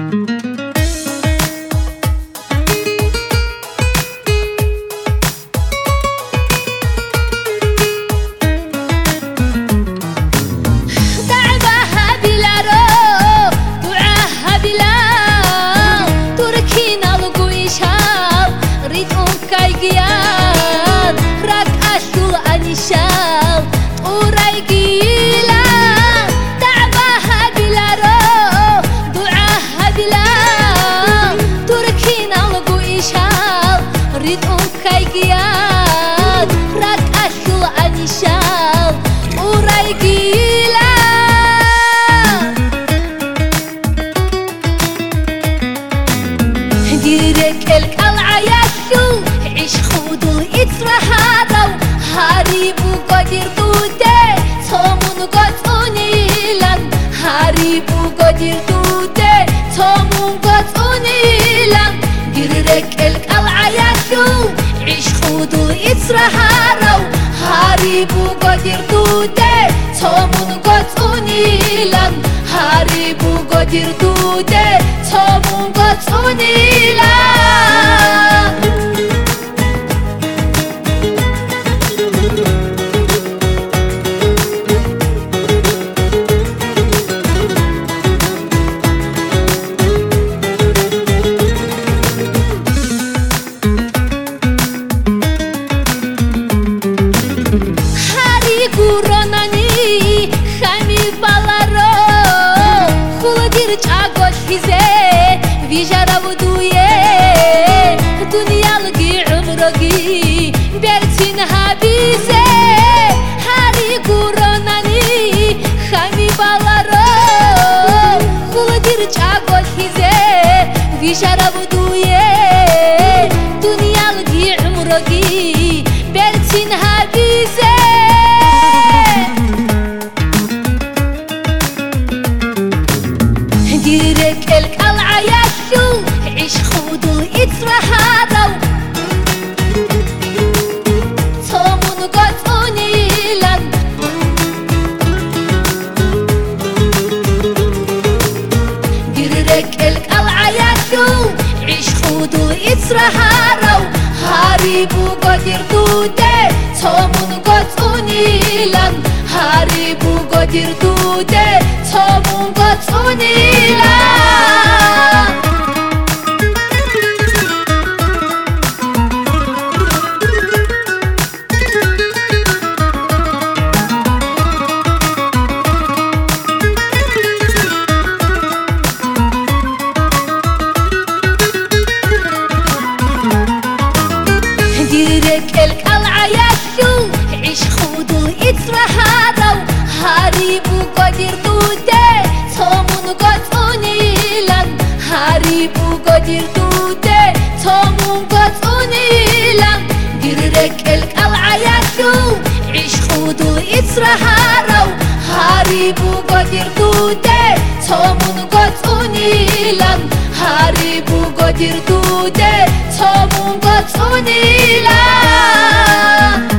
Haribu godir dude, tomun got unilan. Haribu godir dude, tomun got unilan. Vijaravduye dunyalgi umrogi bertin habize hari guronani khami balaro khuldir chagol hize vijaravduye dunyalgi umrogi bertin habize direk el qal'a عيش خودو اترهادو تومون قطعوني لن قررك القلعة ياشو عيش خودو اترهادو هاريبو قدر دودة تومون قطعوني لن هاريبو قدر دودة تومون قطعوني لن القلعة ياشو عيش خودو اترهادو هاريبو قدر دودة تومون قطعوني لن هاريبو قدر دودة تومون قطعوني لن قررك القلعة ياشو عيش خودو اترهادو هاريبو قدر دودة تومون قطعوني لن هاريبو قدر دودة تومون قطعوني لن